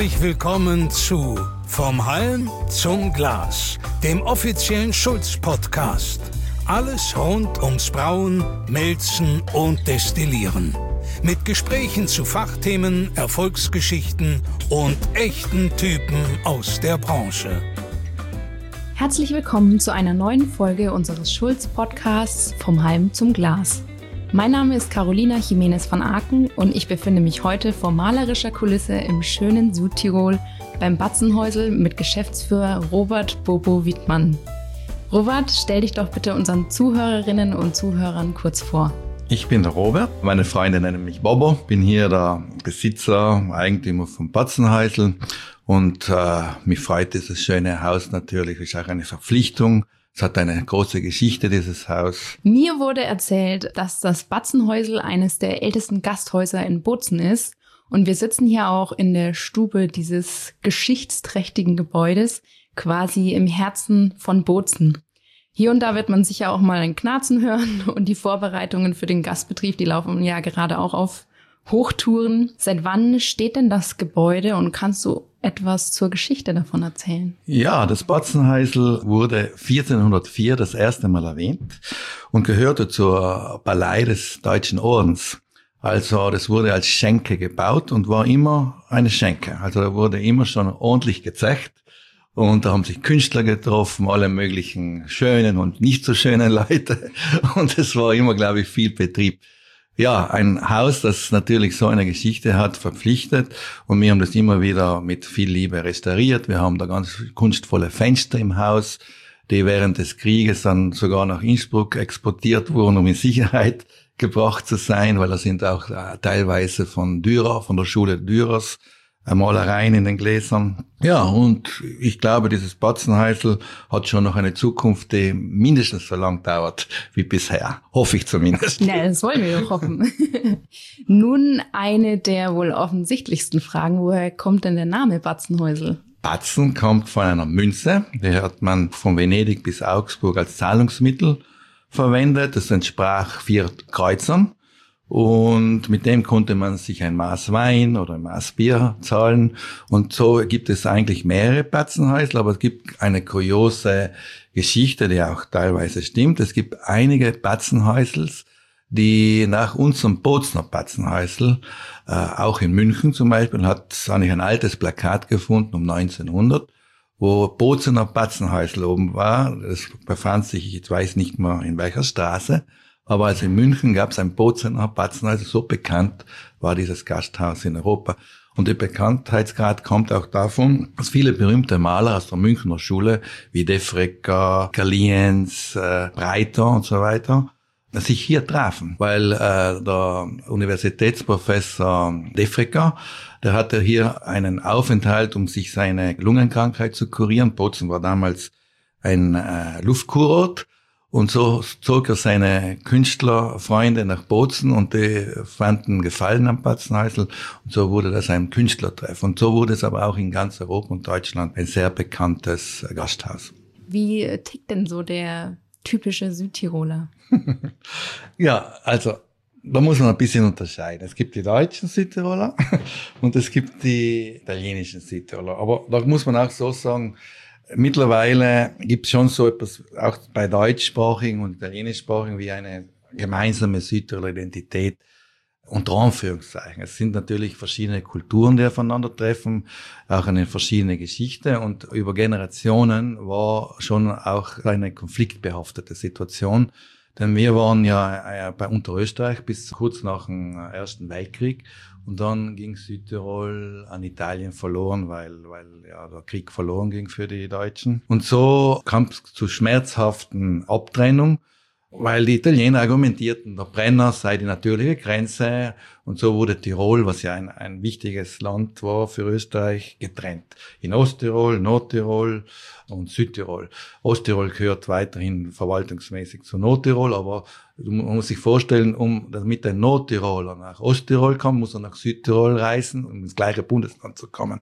Herzlich willkommen zu Vom Halm zum Glas, dem offiziellen Schulz-Podcast. Alles rund ums Brauen, Melzen und Destillieren. Mit Gesprächen zu Fachthemen, Erfolgsgeschichten und echten Typen aus der Branche. Herzlich willkommen zu einer neuen Folge unseres Schulz-Podcasts Vom Halm zum Glas. Mein Name ist Carolina Jimenez von Aken und ich befinde mich heute vor malerischer Kulisse im schönen Südtirol beim Batzenhäusl mit Geschäftsführer Robert Bobo Wittmann. Robert, stell dich doch bitte unseren Zuhörerinnen und Zuhörern kurz vor. Ich bin der Robert, meine Freunde nennen mich Bobo, bin hier der Besitzer, Eigentümer vom Batzenhäusl und mich freut dieses schöne Haus natürlich, ist auch eine Verpflichtung. Es hat eine große Geschichte, dieses Haus. Mir wurde erzählt, dass das Batzenhäusl eines der ältesten Gasthäuser in Bozen ist. Und wir sitzen hier auch in der Stube dieses geschichtsträchtigen Gebäudes, quasi im Herzen von Bozen. Hier und da wird man sicher auch mal ein Knarzen hören und die Vorbereitungen für den Gastbetrieb, die laufen ja gerade auch auf Hochtouren. Seit wann steht denn das Gebäude und kannst du etwas zur Geschichte davon erzählen? Ja, das Batzenhäusl wurde 1404 das erste Mal erwähnt und gehörte zur Ballei des Deutschen Ordens. Also das wurde als Schenke gebaut und war immer eine Schenke. Also da wurde immer schon ordentlich gezecht. Und da haben sich Künstler getroffen, alle möglichen schönen und nicht so schönen Leute. Und es war immer, glaube ich, viel Betrieb. Ja, ein Haus, das natürlich so eine Geschichte hat, verpflichtet. Und wir haben das immer wieder mit viel Liebe restauriert. Wir haben da ganz kunstvolle Fenster im Haus, die während des Krieges dann sogar nach Innsbruck exportiert wurden, um in Sicherheit gebracht zu sein, weil da sind auch teilweise von Dürer, von der Schule Dürers, Malereien in den Gläsern. Ja, und ich glaube, dieses Batzenhäusl hat schon noch eine Zukunft, die mindestens so lang dauert wie bisher. Hoffe ich zumindest. Ja, das wollen wir doch hoffen. Nun eine der wohl offensichtlichsten Fragen. Woher kommt denn der Name Batzenhäusl? Batzen kommt von einer Münze. Die hat man von Venedig bis Augsburg als Zahlungsmittel verwendet. Das entsprach 4 Kreuzern. Und mit dem konnte man sich ein Maß Wein oder ein Maß Bier zahlen. Und so gibt es eigentlich mehrere Batzenhäusl, aber es gibt eine kuriose Geschichte, die auch teilweise stimmt. Es gibt einige Batzenhäusls, die nach unserem Bozener Batzenhäusl, auch in München zum Beispiel, hat eigentlich ein altes Plakat gefunden um 1900, wo Bozener Batzenhäusl oben war. Das befand sich, ich weiß nicht mehr in welcher Straße, aber also in München gab es ein Bozener Batzenhäusl, so bekannt war dieses Gasthaus in Europa. Und der Bekanntheitsgrad kommt auch davon, dass viele berühmte Maler aus der Münchner Schule, wie Defregger, Galliens, Breiter und so weiter, sich hier trafen. Weil der Universitätsprofessor Defregger, der hatte hier einen Aufenthalt, um sich seine Lungenkrankheit zu kurieren. Bozen war damals ein Luftkurort. Und so zog er seine Künstlerfreunde nach Bozen und die fanden Gefallen am Batzenhäusl. Und so wurde das ein Künstlertreff. Und so wurde es aber auch in ganz Europa und Deutschland ein sehr bekanntes Gasthaus. Wie tickt denn so der typische Südtiroler? Ja, also da muss man ein bisschen unterscheiden. Es gibt die deutschen Südtiroler und es gibt die italienischen Südtiroler. Aber da muss man auch so sagen, mittlerweile gibt es schon so etwas, auch bei deutschsprachigen und italienischsprachigen, wie eine gemeinsame Südtiroler Identität unter Anführungszeichen. Es sind natürlich verschiedene Kulturen, die aufeinandertreffen, auch eine verschiedene Geschichte und über Generationen war schon auch eine konfliktbehaftete Situation. Denn wir waren ja bei Unterösterreich bis kurz nach dem Ersten Weltkrieg und dann ging Südtirol an Italien verloren, weil ja der Krieg verloren ging für die Deutschen. Und so kam es zu schmerzhaften Abtrennung, weil die Italiener argumentierten, der Brenner sei die natürliche Grenze und so wurde Tirol, was ja ein wichtiges Land war für Österreich, getrennt. In Osttirol, Nordtirol und Südtirol. Osttirol gehört weiterhin verwaltungsmäßig zu Nordtirol, aber man muss sich vorstellen, damit ein Nordtiroler nach Osttirol kommt, muss er nach Südtirol reisen, um ins gleiche Bundesland zu kommen.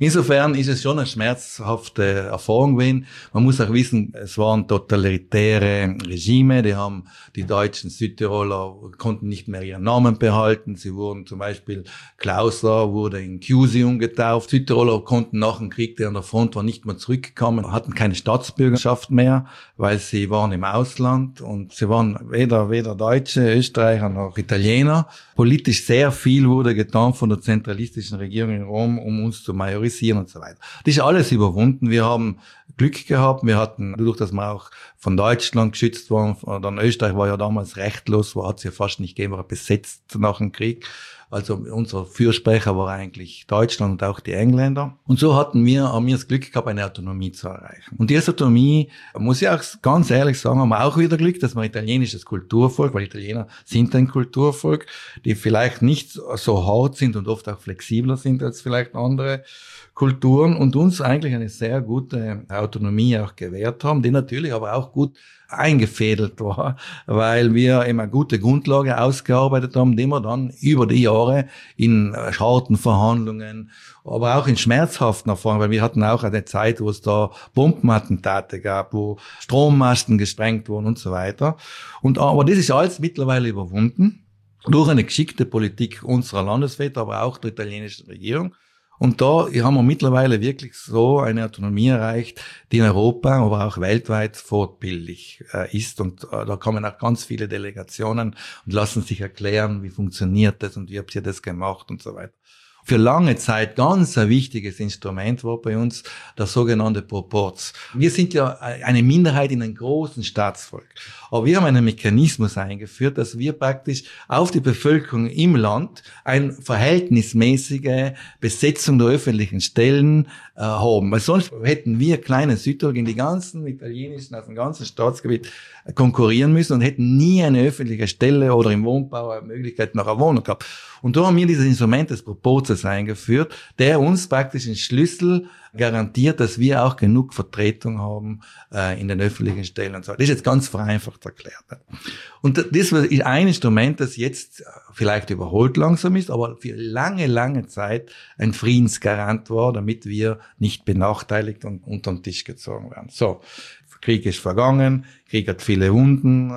Insofern ist es schon eine schmerzhafte Erfahrung gewesen. Man muss auch wissen, es waren totalitäre Regime, die deutschen Südtiroler konnten nicht mehr ihren Namen behalten. Sie wurden zum Beispiel, Klauser wurde in Chiusi umgetauft. Südtiroler konnten nach dem Krieg, der an der Front war, nicht mehr zurückkommen, hatten keine Staatsbürgerschaft mehr, weil sie waren im Ausland und sie waren weder Deutsche, Österreicher noch Italiener. Politisch sehr viel wurde getan von der zentralistischen Regierung in Rom, um uns zu majorisieren und so weiter. Das ist alles überwunden. Wir haben Glück gehabt. Wir hatten, dadurch, dass wir auch von Deutschland geschützt waren, dann Österreich war ja damals rechtlos, hat es ja fast nicht gegeben, war besetzt nach dem Krieg. Also unser Fürsprecher war eigentlich Deutschland und auch die Engländer. Und so haben wir das Glück gehabt, eine Autonomie zu erreichen. Und diese Autonomie, muss ich auch ganz ehrlich sagen, haben wir auch wieder Glück, dass wir italienisches Kulturvolk, weil Italiener sind ein Kulturvolk, die vielleicht nicht so hart sind und oft auch flexibler sind als vielleicht andere Kulturen und uns eigentlich eine sehr gute Autonomie auch gewährt haben, die natürlich aber auch gut eingefädelt war, weil wir immer gute Grundlage ausgearbeitet haben, die wir dann über die Jahre in harten Verhandlungen, aber auch in schmerzhaften Erfahrungen, weil wir hatten auch eine Zeit, wo es da Bombenattentate gab, wo Strommasten gesprengt wurden und so weiter. Aber das ist alles mittlerweile überwunden durch eine geschickte Politik unserer Landesväter, aber auch der italienischen Regierung. Und da haben wir mittlerweile wirklich so eine Autonomie erreicht, die in Europa, aber auch weltweit fortbildlich ist. Und da kommen auch ganz viele Delegationen und lassen sich erklären, wie funktioniert das und wie habt ihr das gemacht und so weiter. Für lange Zeit ganz ein wichtiges Instrument war bei uns der sogenannte Proporz. Wir sind ja eine Minderheit in einem großen Staatsvolk. Aber wir haben einen Mechanismus eingeführt, dass wir praktisch auf die Bevölkerung im Land eine verhältnismäßige Besetzung der öffentlichen Stellen haben. Weil sonst hätten wir kleine Südtirol gegen die ganzen italienischen, aus dem ganzen Staatsgebiet konkurrieren müssen und hätten nie eine öffentliche Stelle oder im Wohnbau eine Möglichkeit nach einer Wohnung gehabt. Und da haben wir dieses Instrument des Proporzes eingeführt, der uns praktisch einen Schlüssel garantiert, dass wir auch genug Vertretung haben in den öffentlichen Stellen und so. Das ist jetzt ganz vereinfacht erklärt. Und das ist ein Instrument, das jetzt vielleicht überholt langsam ist, aber für lange, lange Zeit ein Friedensgarant war, damit wir nicht benachteiligt und unter den Tisch gezogen werden. So. Krieg ist vergangen, Krieg hat viele Wunden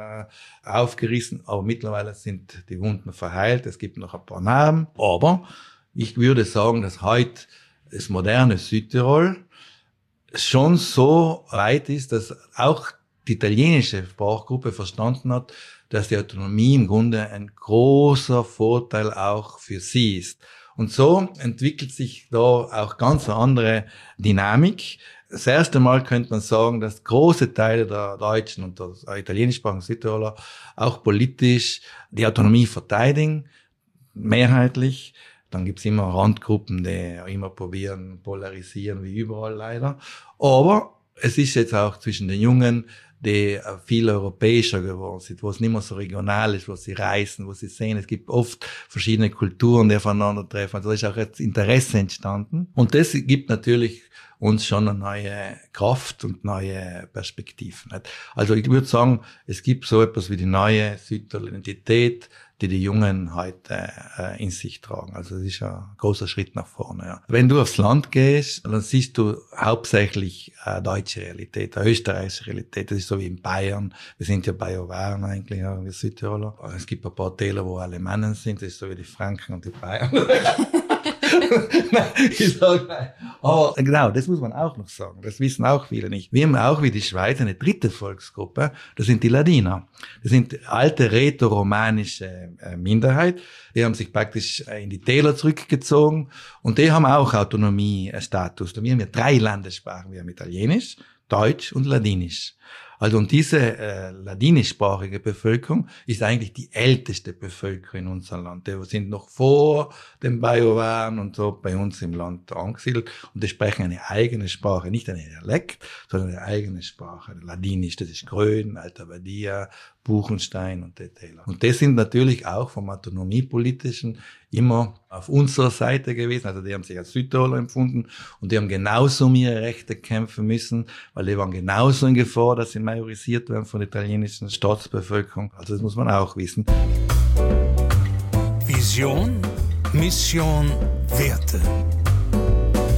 aufgerissen, aber mittlerweile sind die Wunden verheilt, es gibt noch ein paar Narben, aber ich würde sagen, dass heute das moderne Südtirol schon so weit ist, dass auch die italienische Sprachgruppe verstanden hat, dass die Autonomie im Grunde ein großer Vorteil auch für sie ist. Und so entwickelt sich da auch ganz eine andere Dynamik. Das erste Mal könnte man sagen, dass große Teile der Deutschen und der italienischsprachigen Südtiroler auch politisch die Autonomie verteidigen, mehrheitlich. Dann gibt's immer Randgruppen, die immer probieren, polarisieren, wie überall leider. Aber es ist jetzt auch zwischen den Jungen, die viel europäischer geworden sind, wo es nicht mehr so regional ist, wo sie reisen, wo sie sehen, es gibt oft verschiedene Kulturen, die aufeinandertreffen. Also da ist auch jetzt Interesse entstanden. Und das gibt natürlich uns schon eine neue Kraft und neue Perspektiven. Also ich würde sagen, es gibt so etwas wie die neue Südtiroler Identität, die Jungen heute in sich tragen. Also das ist ein großer Schritt nach vorne. Ja. Wenn du aufs Land gehst, dann siehst du hauptsächlich deutsche Realität, österreichische Realität. Das ist so wie in Bayern. Wir sind ja Bajuwaren eigentlich, ja, wir Südtiroler. Es gibt ein paar Täler, wo alle Männer sind. Das ist so wie die Franken und die Bayern. Nein, ich sage nein. Aber genau, das muss man auch noch sagen. Das wissen auch viele nicht. Wir haben auch wie die Schweiz eine dritte Volksgruppe. Das sind die Ladiner. Das sind alte rätoromanische Minderheit. Die haben sich praktisch in die Täler zurückgezogen. Und die haben auch Autonomie-Status. Wir haben ja 3 Landessprachen. Wir haben Italienisch, Deutsch und Ladinisch. Also und diese ladinischsprachige Bevölkerung ist eigentlich die älteste Bevölkerung in unserem Land. Die sind noch vor den Bajuwaren und so bei uns im Land angesiedelt und die sprechen eine eigene Sprache, nicht einen Dialekt, sondern eine eigene Sprache. Ladinisch, das ist Grön, Alta Badia, Buchenstein und die Täler. Und das sind natürlich auch vom Autonomiepolitischen immer auf unserer Seite gewesen. Also die haben sich als Südtiroler empfunden und die haben genauso um ihre Rechte kämpfen müssen, weil die waren genauso in Gefahr, dass sie majorisiert werden von der italienischen Staatsbevölkerung. Also das muss man auch wissen. Vision, Mission, Werte.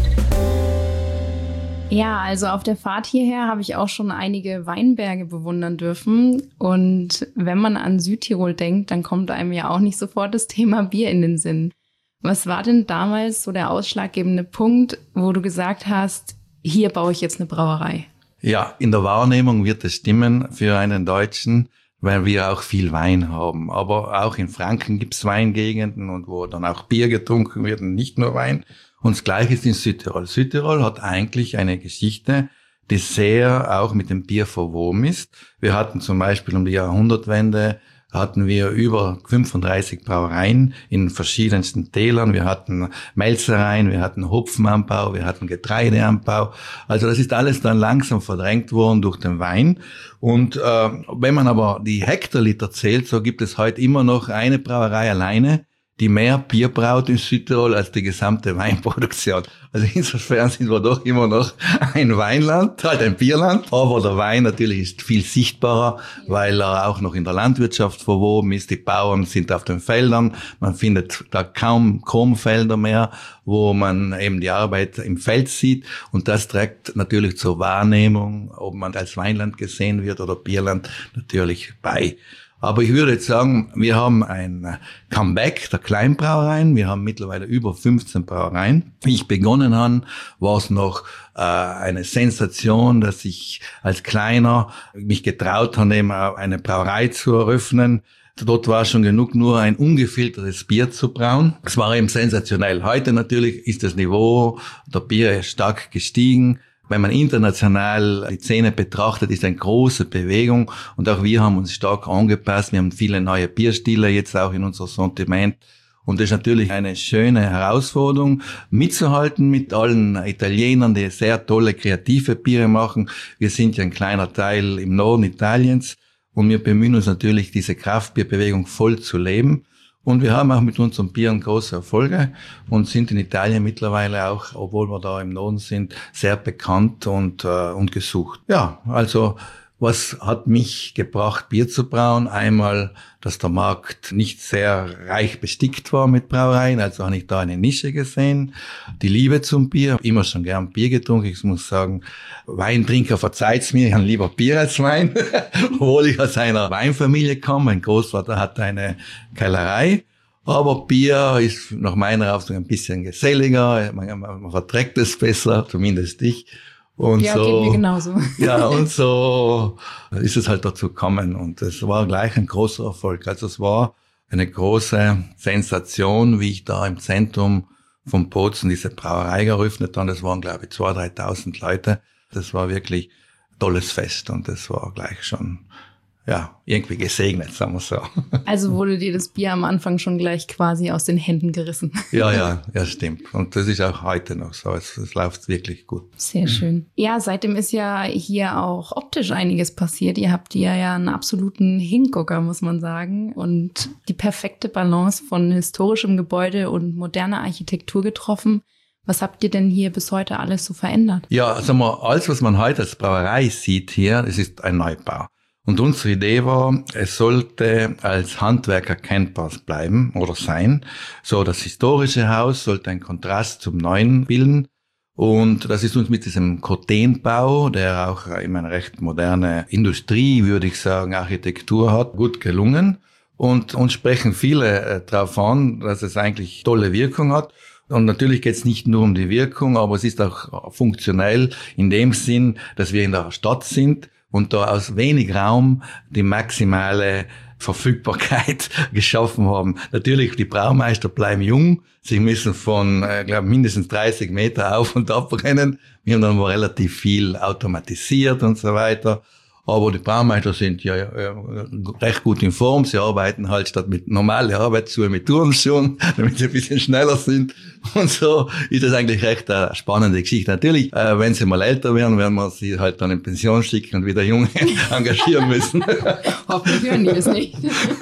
Ja, also auf der Fahrt hierher habe ich auch schon einige Weinberge bewundern dürfen. Und wenn man an Südtirol denkt, dann kommt einem ja auch nicht sofort das Thema Bier in den Sinn. Was war denn damals so der ausschlaggebende Punkt, wo du gesagt hast, hier baue ich jetzt eine Brauerei? Ja, in der Wahrnehmung wird es stimmen für einen Deutschen, weil wir auch viel Wein haben. Aber auch in Franken gibt's Weingegenden und wo dann auch Bier getrunken wird und nicht nur Wein. Und das Gleiche ist in Südtirol. Südtirol hat eigentlich eine Geschichte, die sehr auch mit dem Bier verwoben ist. Wir hatten zum Beispiel um die Jahrhundertwende hatten wir über 35 Brauereien in verschiedensten Tälern. Wir hatten Melzereien, wir hatten Hopfenanbau, wir hatten Getreideanbau. Also das ist alles dann langsam verdrängt worden durch den Wein. Und wenn man aber die Hektoliter zählt, so gibt es heute immer noch eine Brauerei alleine, die mehr Bier braut in Südtirol als die gesamte Weinproduktion. Also insofern sind wir doch immer noch ein Weinland, halt ein Bierland. Aber der Wein natürlich ist viel sichtbarer, weil er auch noch in der Landwirtschaft verwoben ist. Die Bauern sind auf den Feldern. Man findet da kaum Kornfelder mehr, wo man eben die Arbeit im Feld sieht. Und das trägt natürlich zur Wahrnehmung, ob man als Weinland gesehen wird oder Bierland, natürlich bei. Aber ich würde jetzt sagen, wir haben ein Comeback der Kleinbrauereien. Wir haben mittlerweile über 15 Brauereien. Wie ich begonnen habe, war es noch eine Sensation, dass ich als Kleiner mich getraut habe, eben eine Brauerei zu eröffnen. Dort war schon genug, nur ein ungefiltertes Bier zu brauen. Es war eben sensationell. Heute natürlich ist das Niveau der Bier stark gestiegen. Wenn man international die Szene betrachtet, ist eine große Bewegung und auch wir haben uns stark angepasst. Wir haben viele neue Bierstile jetzt auch in unser Sortiment und das ist natürlich eine schöne Herausforderung, mitzuhalten mit allen Italienern, die sehr tolle kreative Biere machen. Wir sind ja ein kleiner Teil im Norden Italiens und wir bemühen uns natürlich, diese Kraftbierbewegung voll zu leben. Und wir haben auch mit unserem Bieren große Erfolge und sind in Italien mittlerweile auch, obwohl wir da im Norden sind, sehr bekannt und gesucht. Ja, also was hat mich gebracht, Bier zu brauen? Einmal, dass der Markt nicht sehr reich bestickt war mit Brauereien, also habe ich da eine Nische gesehen. Die Liebe zum Bier, immer schon gern Bier getrunken. Ich muss sagen, Weintrinker verzeiht's mir, ich habe lieber Bier als Wein, obwohl ich aus einer Weinfamilie komme. Mein Großvater hatte eine Kellerei. Aber Bier ist nach meiner Auffassung ein bisschen geselliger, man verträgt es besser, zumindest ich. Und ja, so, geht mir genauso. Ja, und so ist es halt dazu gekommen. Und es war gleich ein großer Erfolg. Also es war eine große Sensation, wie ich da im Zentrum von Bozen diese Brauerei eröffnet habe. Das waren, glaube ich, 2.000, 3.000 Leute. Das war wirklich ein tolles Fest und das war gleich schon, ja, irgendwie gesegnet, sagen wir so. Also wurde dir das Bier am Anfang schon gleich quasi aus den Händen gerissen. Ja, stimmt. Und das ist auch heute noch so. Es läuft wirklich gut. Sehr schön. Ja, seitdem ist ja hier auch optisch einiges passiert. Ihr habt hier ja einen absoluten Hingucker, muss man sagen. Und die perfekte Balance von historischem Gebäude und moderner Architektur getroffen. Was habt ihr denn hier bis heute alles so verändert? Ja, sagen wir, alles, was man heute als Brauerei sieht hier, es ist ein Neubau. Und unsere Idee war, es sollte als Handwerk erkennbar bleiben oder sein. So, das historische Haus sollte einen Kontrast zum Neuen bilden. Und das ist uns mit diesem Cotenbau, der auch immer eine recht moderne Industrie, würde ich sagen, Architektur hat, gut gelungen. Und uns sprechen viele darauf an, dass es eigentlich tolle Wirkung hat. Und natürlich geht es nicht nur um die Wirkung, aber es ist auch funktionell in dem Sinn, dass wir in der Stadt sind und da aus wenig Raum die maximale Verfügbarkeit geschaffen haben. Natürlich, die Braumeister bleiben jung. Sie müssen von, mindestens 30 Meter auf und ab rennen. Wir haben dann mal relativ viel automatisiert und so weiter. Aber die Braumeister sind ja recht gut in Form. Sie arbeiten halt statt mit normalen Arbeitsschuhen mit Turnschuhen, damit sie ein bisschen schneller sind. Und so ist das eigentlich recht eine spannende Geschichte. Natürlich, wenn sie mal älter werden, werden wir sie halt dann in Pension schicken und wieder Junge engagieren müssen. Hoffentlich hören die es nicht.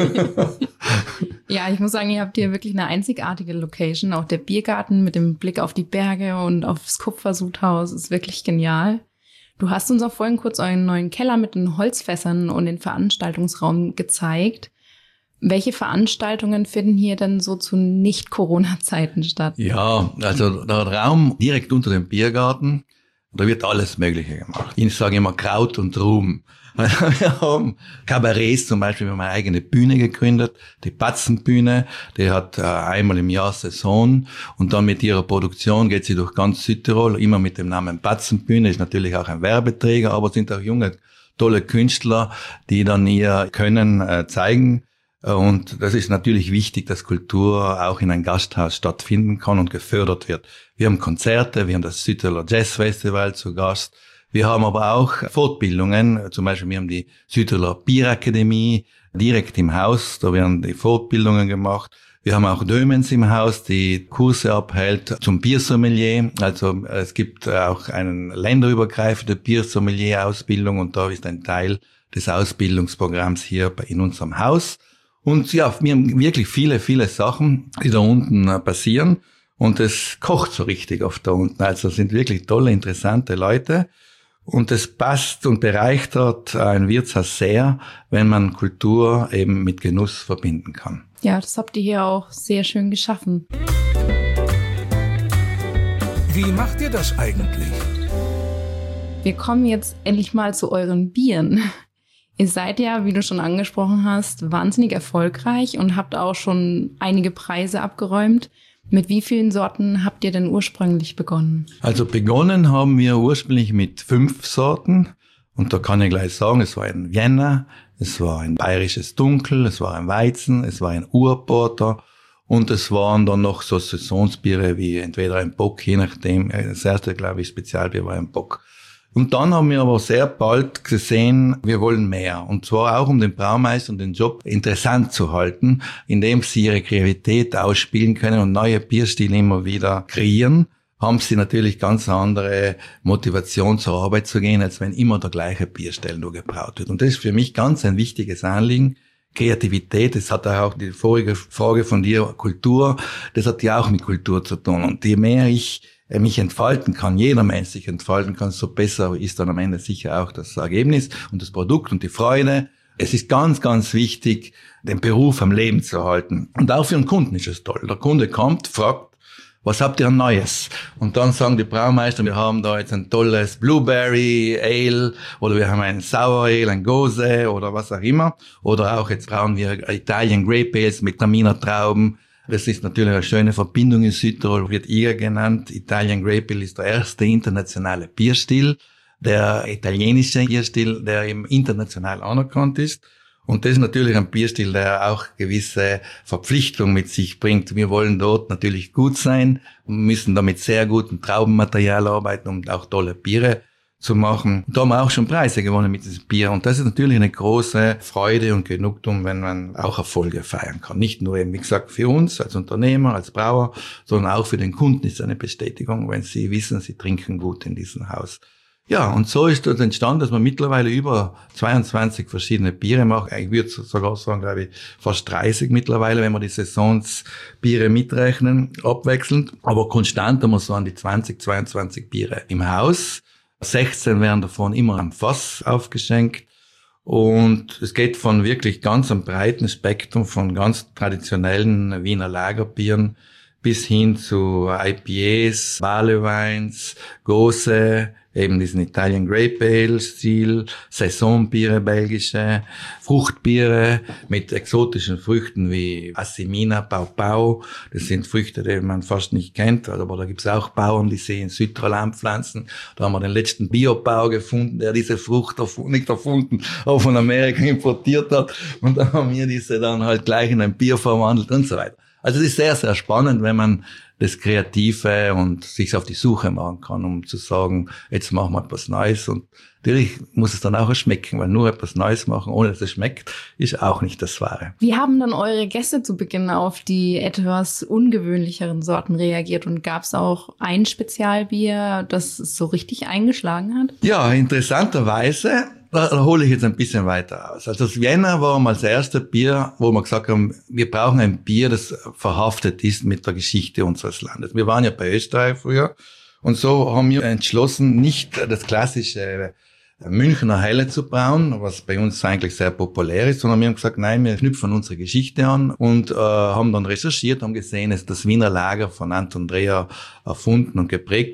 Ja, ich muss sagen, ihr habt hier wirklich eine einzigartige Location. Auch der Biergarten mit dem Blick auf die Berge und aufs Kupfersudhaus ist wirklich genial. Du hast uns auch vorhin kurz euren neuen Keller mit den Holzfässern und den Veranstaltungsraum gezeigt. Welche Veranstaltungen finden hier denn so zu Nicht-Corona-Zeiten statt? Ja, also der Raum direkt unter dem Biergarten, Da wird alles Mögliche gemacht. Ich sage immer Kraut und Ruhm. Wir haben Kabarets zum Beispiel, wir haben eine eigene Bühne gegründet, die Batzenbühne, die hat einmal im Jahr Saison und dann mit ihrer Produktion geht sie durch ganz Südtirol, immer mit dem Namen Batzenbühne, ist natürlich auch ein Werbeträger, aber sind auch junge, tolle Künstler, die dann ihr Können zeigen. Und das ist natürlich wichtig, dass Kultur auch in ein Gasthaus stattfinden kann und gefördert wird. Wir haben Konzerte, wir haben das Südtiroler Jazz Festival zu Gast. Wir haben aber auch Fortbildungen, zum Beispiel wir haben die Südtiroler Bierakademie direkt im Haus, da werden die Fortbildungen gemacht. Wir haben auch Dömens im Haus, die Kurse abhält zum Biersommelier. Also es gibt auch eine länderübergreifende Biersommelier-Ausbildung und da ist ein Teil des Ausbildungsprogramms hier in unserem Haus. Und ja, wir haben wirklich viele, viele Sachen, die da unten passieren. Und es kocht so richtig oft da unten. Also es sind wirklich tolle, interessante Leute. Und es passt und bereichert ein Wirtshaus sehr, wenn man Kultur eben mit Genuss verbinden kann. Ja, das habt ihr hier auch sehr schön geschaffen. Wie macht ihr das eigentlich? Wir kommen jetzt endlich mal zu euren Bieren. Ihr seid ja, wie du schon angesprochen hast, wahnsinnig erfolgreich und habt auch schon einige Preise abgeräumt. Mit wie vielen Sorten habt ihr denn ursprünglich begonnen? Also begonnen haben wir ursprünglich mit 5 Sorten. Und da kann ich gleich sagen, es war ein Vienna, es war ein bayerisches Dunkel, es war ein Weizen, es war ein Urporter und es waren dann noch so Saisonsbiere wie entweder ein Bock, je nachdem. Das erste, glaube ich, Spezialbier war ein Bock. Und dann haben wir aber sehr bald gesehen, wir wollen mehr. Und zwar auch, um den Braumeister und den Job interessant zu halten, indem sie ihre Kreativität ausspielen können und neue Bierstile immer wieder kreieren, haben sie natürlich ganz andere Motivation zur Arbeit zu gehen, als wenn immer der gleiche Bierstil nur gebraut wird. Und das ist für mich ganz ein wichtiges Anliegen. Kreativität, das hat auch die vorige Frage von dir, Kultur, das hat ja auch mit Kultur zu tun. Und je mehr ich mich entfalten kann, jeder Mensch sich entfalten kann, so besser ist dann am Ende sicher auch das Ergebnis und das Produkt und die Freude. Es ist ganz, ganz wichtig, den Beruf am Leben zu halten. Und auch für den Kunden ist es toll. Der Kunde kommt, fragt, was habt ihr Neues? Und dann sagen die Braumeister, wir haben da jetzt ein tolles Blueberry Ale oder wir haben ein Sour Ale, ein Gose oder was auch immer. Oder auch jetzt brauchen wir Italian Grape Ales mit Traminer Trauben. Das ist natürlich eine schöne Verbindung in Südtirol, wird IGA genannt. Italian Grape Ale ist der erste internationale Bierstil, der italienische Bierstil, der eben international anerkannt ist. Und das ist natürlich ein Bierstil, der auch gewisse Verpflichtungen mit sich bringt. Wir wollen dort natürlich gut sein, müssen da mit sehr gutem Traubenmaterial arbeiten, um auch tolle Biere zu machen. Da haben wir auch schon Preise gewonnen mit diesem Bier. Und das ist natürlich eine große Freude und Genugtuung, wenn man auch Erfolge feiern kann. Nicht nur eben, wie gesagt, für uns als Unternehmer, als Brauer, sondern auch für den Kunden ist eine Bestätigung, wenn sie wissen, sie trinken gut in diesem Haus. Ja, und so ist das entstanden, dass man mittlerweile über 22 verschiedene Biere macht. Ich würde sogar sagen, glaube ich, fast 30 mittlerweile, wenn wir die Saisonsbiere mitrechnen, abwechselnd. Aber konstant haben wir so an die 22 Biere im Haus. 16 werden davon immer am Fass aufgeschenkt. Und es geht von wirklich ganz einem breiten Spektrum von ganz traditionellen Wiener Lagerbieren bis hin zu IPAs, Barleyweins, Gose, eben diesen Italian Grape Ale Stil, Saisonbiere, belgische, Fruchtbiere mit exotischen Früchten wie Assimina, Pau. Das sind Früchte, die man fast nicht kennt, aber da gibt's auch Bauern, die sie in Südtirol anpflanzen. Da haben wir den letzten Biobauer gefunden, der diese Frucht nicht erfunden, aber von Amerika importiert hat. Und dann haben wir diese dann halt gleich in ein Bier verwandelt und so weiter. Also es ist sehr, sehr spannend, wenn man das Kreative und sich auf die Suche machen kann, um zu sagen, jetzt machen wir etwas Neues. Und natürlich muss es dann auch schmecken, weil nur etwas Neues machen, ohne dass es schmeckt, ist auch nicht das Wahre. Wie haben dann eure Gäste zu Beginn auf die etwas ungewöhnlicheren Sorten reagiert? Und gab es auch ein Spezialbier, das so richtig eingeschlagen hat? Ja, interessanterweise, da hole ich jetzt ein bisschen weiter aus. Also das Vienna war mal das erste Bier, wo wir gesagt haben, wir brauchen ein Bier, das verhaftet ist mit der Geschichte unseres Landes. Wir waren ja bei Österreich früher und so haben wir entschlossen, nicht das klassische Münchner Helle zu brauen, was bei uns eigentlich sehr populär ist, sondern wir haben gesagt, nein, wir knüpfen unsere Geschichte an und haben dann recherchiert, haben gesehen, es ist das Wiener Lager von Anton Dreher erfunden und geprägt.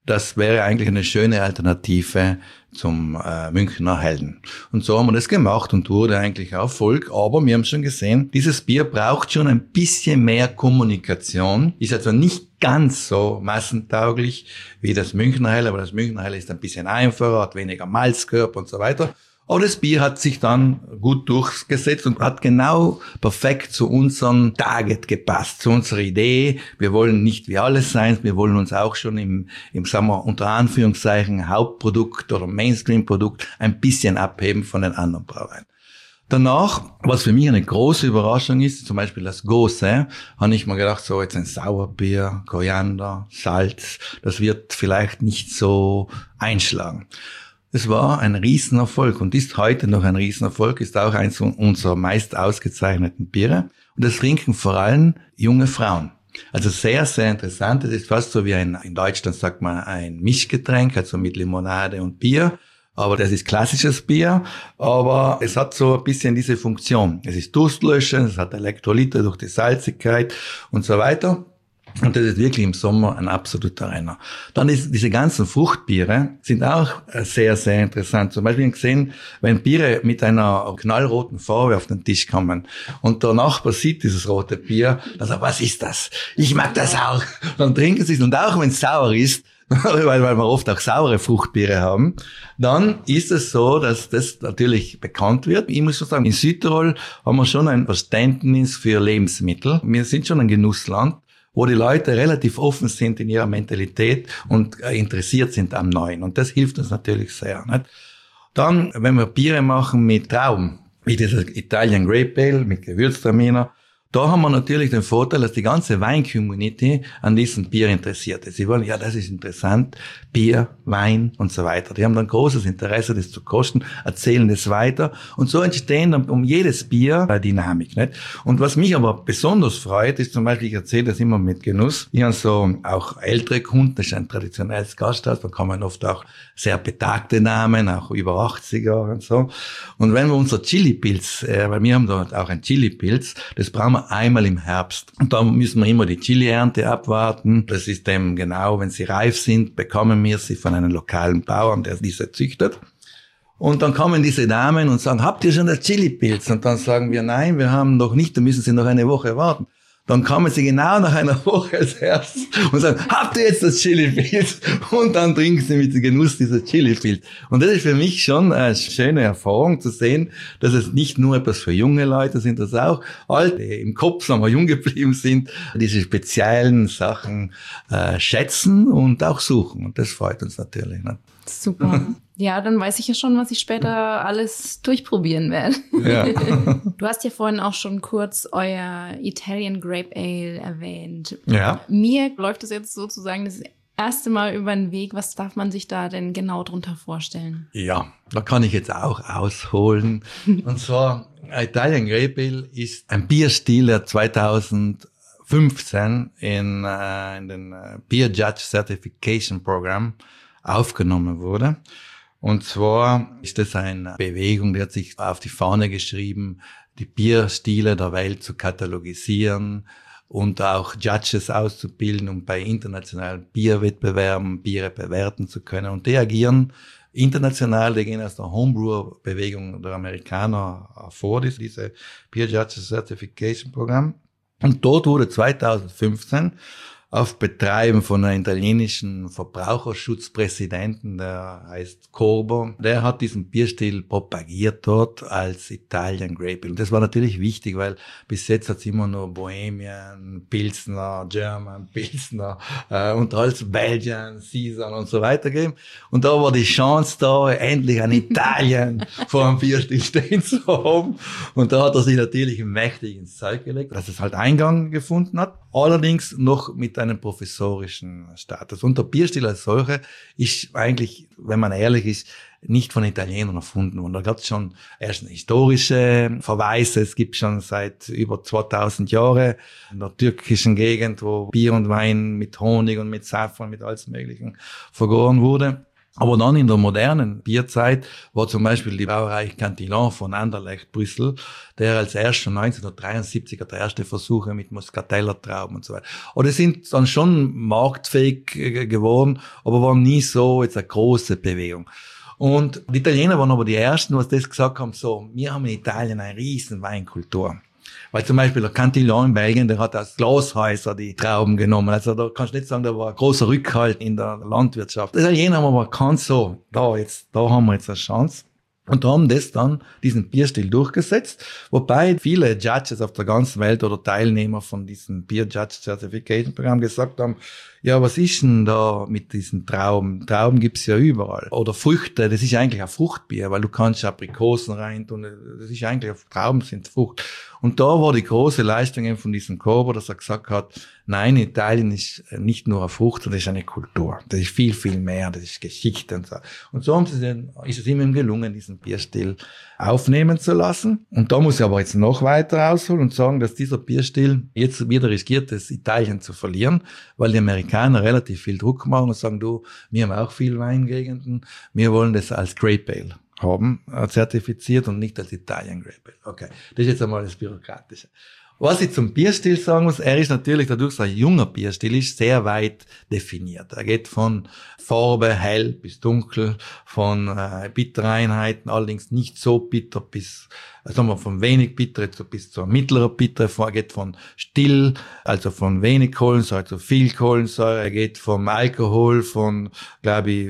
das wäre eigentlich eine schöne Alternative zum Münchner Helden. Und so haben wir das gemacht und wurde eigentlich Erfolg. Aber wir haben schon gesehen, dieses Bier braucht schon ein bisschen mehr Kommunikation. Ist also nicht ganz so massentauglich wie das Münchner Hell, aber das Münchner Hell ist ein bisschen einfacher, hat weniger Malzkörper und so weiter. Aber das Bier hat sich dann gut durchgesetzt und hat genau perfekt zu unserem Target gepasst, zu unserer Idee. Wir wollen nicht wie alles sein, wir wollen uns auch schon im sagen wir, unter Anführungszeichen Hauptprodukt oder Mainstream-Produkt ein bisschen abheben von den anderen Brauereien. Danach, was für mich eine große Überraschung ist, zum Beispiel das Gose, habe ich mir gedacht, so jetzt ein Sauerbier, Koriander, Salz, das wird vielleicht nicht so einschlagen. Es war ein Riesenerfolg und ist heute noch ein Riesenerfolg, ist auch eins unserer meist ausgezeichneten Biere. Und das trinken vor allem junge Frauen. Also sehr, sehr interessant. Es ist fast so wie in Deutschland sagt man ein Mischgetränk, also mit Limonade und Bier. Aber das ist klassisches Bier, aber es hat so ein bisschen diese Funktion. Es ist durstlöschend, es hat Elektrolyte durch die Salzigkeit und so weiter. Und das ist wirklich im Sommer ein absoluter Renner. Dann ist diese ganzen Fruchtbiere sind auch sehr, sehr interessant. Zum Beispiel gesehen, wenn Biere mit einer knallroten Farbe auf den Tisch kommen und der Nachbar sieht dieses rote Bier, dann sagt, was ist das? Ich mag das auch. Dann trinken sie es und auch wenn es sauer ist, weil wir oft auch saure Fruchtbiere haben, dann ist es so, dass das natürlich bekannt wird. Ich muss schon sagen, in Südtirol haben wir schon ein Verständnis für Lebensmittel. Wir sind schon ein Genussland, wo die Leute relativ offen sind in ihrer Mentalität und interessiert sind am Neuen. Und das hilft uns natürlich sehr. Nicht? Dann, wenn wir Biere machen mit Trauben, wie dieses Italian Grape Ale mit Gewürztraminer, da haben wir natürlich den Vorteil, dass die ganze Wein-Community an diesem Bier interessiert ist. Sie wollen, ja, das ist interessant, Bier, Wein und so weiter. Die haben dann großes Interesse, das zu kosten, erzählen das weiter. Und so entstehen dann um jedes Bier eine Dynamik. Nicht? Und was mich aber besonders freut, ist zum Beispiel, ich erzähle das immer mit Genuss, ich habe so auch ältere Kunden, das ist ein traditionelles Gasthaus, da kommen oft auch sehr betagte Namen, auch über 80 Jahre und so. Und wenn wir unser Chili-Pilz, weil wir haben dort auch ein Chili-Pilz, das brauchen wir einmal im Herbst. Und da müssen wir immer die Chili-Ernte abwarten. Das ist eben genau, wenn sie reif sind, bekommen wir sie von einem lokalen Bauern, der diese züchtet. Und dann kommen diese Damen und sagen, habt ihr schon das Chili-Pilz? Und dann sagen wir, nein, wir haben noch nicht, da müssen Sie noch eine Woche warten. Dann kommen sie genau nach einer Woche als erstes und sagen, habt ihr jetzt das Chili-Pilz? Und dann trinken sie mit Genuss dieses Chili-Pilz. Und das ist für mich schon eine schöne Erfahrung zu sehen, dass es nicht nur etwas für junge Leute sind, dass auch Alte im Kopf, sagen wir, jung geblieben sind, diese speziellen Sachen schätzen und auch suchen. Und das freut uns natürlich. Ne? Super. Ja, dann weiß ich ja schon, was ich später alles durchprobieren werde. Ja. Du hast ja vorhin auch schon kurz euer Italian Grape Ale erwähnt. Ja. Mir läuft es jetzt sozusagen das erste Mal über den Weg. Was darf man sich da denn genau drunter vorstellen? Ja, da kann ich jetzt auch ausholen. Und zwar, Italian Grape Ale ist ein Bierstil, der 2015 in den Beer Judge Certification Program aufgenommen wurde. Und zwar ist das eine Bewegung, die hat sich auf die Fahne geschrieben, die Bierstile der Welt zu katalogisieren und auch Judges auszubilden, um bei internationalen Bierwettbewerben Biere bewerten zu können. Und die agieren international, die gehen aus der Homebrewer-Bewegung der Amerikaner hervor, diese Beer Judges Certification Programm. Und dort wurde 2015 auf Betreiben von einem italienischen Verbraucherschutzpräsidenten, der heißt Corbo. Der hat diesen Bierstil propagiert dort als Italian Grape Ale. Und das war natürlich wichtig, weil bis jetzt hat es immer nur Bohemian, Pilsner, German, Pilsner und alles Belgian, Caesar und so weiter gegeben. Und da war die Chance da, endlich ein Italien vor einem Bierstil stehen zu haben. Und da hat er sich natürlich mächtig ins Zeug gelegt, dass es halt Eingang gefunden hat. Allerdings noch mit einem professorischen Status. Und der Bierstil als solcher ist eigentlich, wenn man ehrlich ist, nicht von Italienern erfunden worden. Da gab es schon erst historische Verweise. Es gibt schon seit über 2000 Jahren in der türkischen Gegend, wo Bier und Wein mit Honig und mit Safran, mit alles Möglichen vergoren wurde. Aber dann in der modernen Bierzeit war zum Beispiel die Brauerei Cantillon von Anderlecht, Brüssel, der als erster 1973 der erste Versuche mit Muscateller Trauben und so weiter. Und die sind dann schon marktfähig geworden, aber waren nie so jetzt eine große Bewegung. Und die Italiener waren aber die ersten, was das gesagt haben, so, wir haben in Italien eine riesen Weinkultur. Weil zum Beispiel der Cantillon in Belgien, der hat aus Glashäuser die Trauben genommen. Also da kannst du nicht sagen, da war ein großer Rückhalt in der Landwirtschaft. Die Italiener haben aber erkannt, so, da haben wir jetzt eine Chance. Und da haben das dann, diesen Bierstil durchgesetzt, wobei viele Judges auf der ganzen Welt oder Teilnehmer von diesem Beer Judge Certification Programm gesagt haben, ja, was ist denn da mit diesen Trauben? Trauben gibt's ja überall. Oder Früchte, das ist eigentlich ein Fruchtbier, weil du kannst Aprikosen rein tun, das ist eigentlich, Trauben sind Frucht. Und da war die große Leistung eben von diesem Korber, dass er gesagt hat, nein, Italien ist nicht nur eine Frucht, sondern das ist eine Kultur. Das ist viel, viel mehr, das ist Geschichte und so. Und so ist es ihm gelungen, diesen Bierstil aufnehmen zu lassen. Und da muss ich aber jetzt noch weiter ausholen und sagen, dass dieser Bierstil jetzt wieder riskiert, das Italien zu verlieren, weil die Amerikaner relativ viel Druck machen und sagen, du, wir haben auch viel Weingegenden, wir wollen das als Grape Ale haben, zertifiziert und nicht als Italian Grape Ale. Okay, das ist jetzt einmal das Bürokratische. Was ich zum Bierstil sagen muss, er ist natürlich dadurch, dass er ein junger Bierstil ist, sehr weit definiert. Er geht von Farbe hell bis dunkel, von Bittereinheiten, allerdings nicht so bitter bis, sagen wir, von wenig Bittere bis zur mittleren Bittere. Er geht von still, also von wenig Kohlensäure zu viel Kohlensäure. Er geht vom Alkohol von, glaube ich,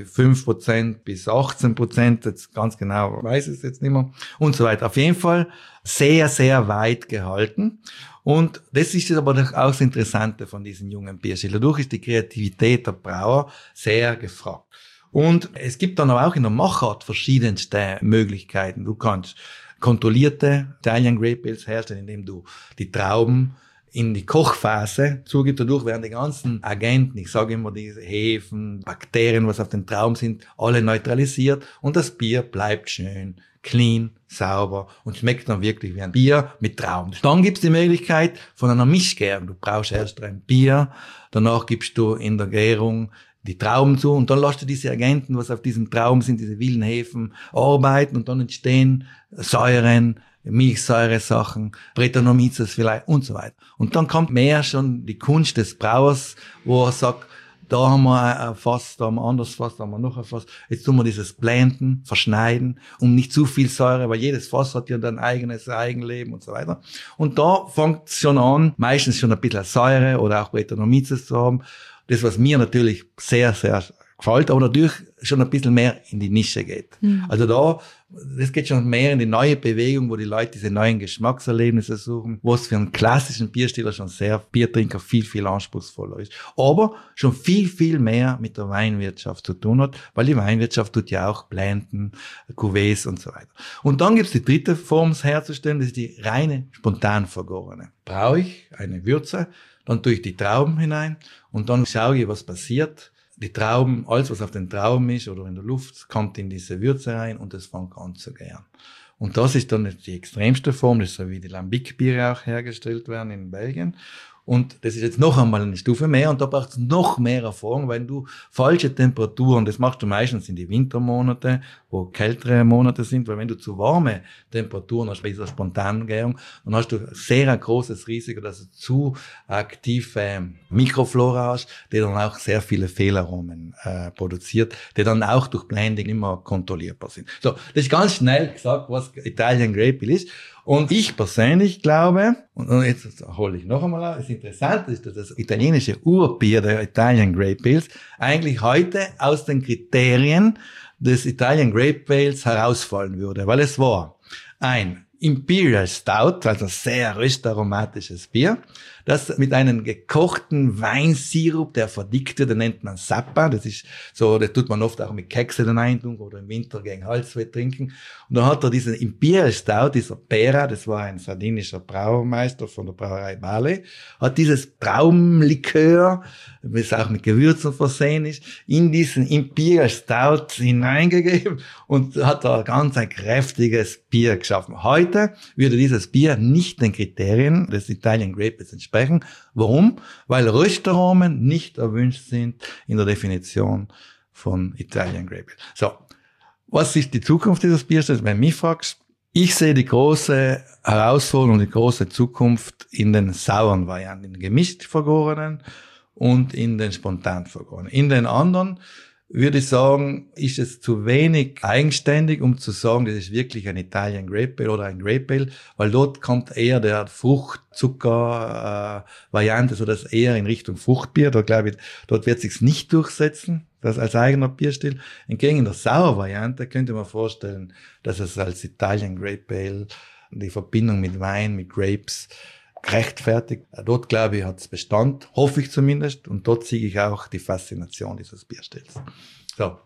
5% bis 18%. Jetzt ganz genau weiß ich es jetzt nicht mehr. Und so weiter. Auf jeden Fall sehr, sehr weit gehalten. Und das ist aber auch das Interessante von diesen jungen Bierstil. Dadurch ist die Kreativität der Brauer sehr gefragt. Und es gibt dann aber auch in der Machart verschiedenste Möglichkeiten. Du kannst kontrollierte Italian Grape Ales herstellen, indem du die Trauben in die Kochphase zugibst. Dadurch werden die ganzen Agenten, ich sage immer diese Hefen, Bakterien, was auf den Trauben sind, alle neutralisiert und das Bier bleibt schön clean, sauber und schmeckt dann wirklich wie ein Bier mit Trauben. Dann gibt's die Möglichkeit von einer Mischgärung. Du brauchst erst ein Bier, danach gibst du in der Gärung die Trauben zu und dann lässt du diese Agenten, was auf diesen Trauben sind, diese wilden Hefen, arbeiten und dann entstehen Säuren, Milchsäuresachen, Brettanomyces vielleicht und so weiter. Und dann kommt mehr schon die Kunst des Brauers, wo er sagt, da haben wir ein Fass, da haben wir ein anderes Fass, da haben wir noch ein Fass. Jetzt tun wir dieses Blenden, verschneiden, um nicht zu viel Säure, weil jedes Fass hat ja dann eigenes Eigenleben und so weiter. Und da fängt es schon an, meistens schon ein bisschen Säure oder auch Brettanomyces zu haben. Das, was mir natürlich sehr, sehr gefällt, aber natürlich schon ein bisschen mehr in die Nische geht. Mhm. Also das geht schon mehr in die neue Bewegung, wo die Leute diese neuen Geschmackserlebnisse suchen, was für einen klassischen Bierstiller schon sehr Biertrinker viel, viel anspruchsvoller ist. Aber schon viel, viel mehr mit der Weinwirtschaft zu tun hat, weil die Weinwirtschaft tut ja auch Blenden, Cuvées und so weiter. Und dann gibt's die dritte Form, es herzustellen, das ist die reine spontan vergorene. Brauche ich eine Würze, dann tue ich die Trauben hinein und dann schaue ich, was passiert. Die Trauben, alles was auf den Trauben ist oder in der Luft, kommt in diese Würze rein und es fängt an zu gären. Und das ist dann die extremste Form, das ist so wie die Lambic-Biere auch hergestellt werden in Belgien. Und das ist jetzt noch einmal eine Stufe mehr und da braucht es noch mehr Erfahrung, weil du falsche Temperaturen, das machst du meistens in die Wintermonate, wo kältere Monate sind, weil wenn du zu warme Temperaturen hast bei dieser spontanen Gärung, dann hast du sehr ein großes Risiko, dass du zu aktive Mikroflora hast, die dann auch sehr viele Fehlaromen produziert, die dann auch durch Blending immer kontrollierbar sind. So, das ist ganz schnell gesagt, was Italian Grape Ale ist. Und ich persönlich glaube, und jetzt hole ich noch einmal auf, das Interessante ist, dass das italienische Urbier der Italian Grape Ales eigentlich heute aus den Kriterien des Italian Grape Ales herausfallen würde, weil es war ein Imperial Stout, also sehr röstaromatisches Bier, das mit einem gekochten Weinsirup, der verdickt wird, den nennt man Sappa, das ist so, das tut man oft auch mit Kekse dann reintun oder im Winter gegen Halsweh trinken. Und dann hat er diesen Imperial Stout, dieser Pera, das war ein sardinischer Braumeister von der Brauerei Bale, hat dieses Traumlikör, das auch mit Gewürzen versehen ist, in diesen Imperial Stout hineingegeben und hat da ganz ein kräftiges Bier geschaffen. Heute würde dieses Bier nicht den Kriterien des Italian Grape Ale entsprechen. Warum? Weil Röstaromen nicht erwünscht sind in der Definition von Italian Grape Ale. So, was ist die Zukunft dieses Bierstils? Wenn du mich fragst, ich sehe die große Herausforderung, die große Zukunft in den sauren Varianten, in den gemischt vergorenen und in den spontan vergorenen. In den anderen würde ich sagen, ist es zu wenig eigenständig, um zu sagen, das ist wirklich ein Italian Grape Ale oder ein Grape Ale, weil dort kommt eher der Frucht-Zucker-Variante, so dass eher in Richtung Fruchtbier. Da glaube ich, dort wird sich's nicht durchsetzen, das als eigener Bierstil. Hingegen in der Sauer-Variante könnte man vorstellen, dass es als Italian Grape Ale die Verbindung mit Wein, mit Grapes gerechtfertigt. Dort, glaube ich, hat es Bestand, hoffe ich zumindest. Und dort sehe ich auch die Faszination dieses Bierstils. So.